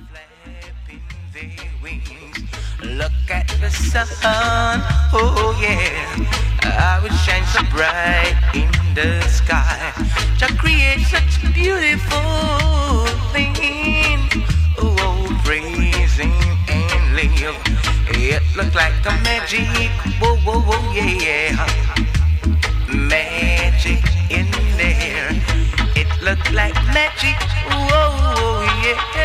flapping their wings. Look at the sun, oh yeah, how it shines so bright in the sky. To create such beautiful things, oh, praising and live. It looks like a magic, whoa, whoa, whoa, yeah, magic in there. It looked like magic, whoa, yeah.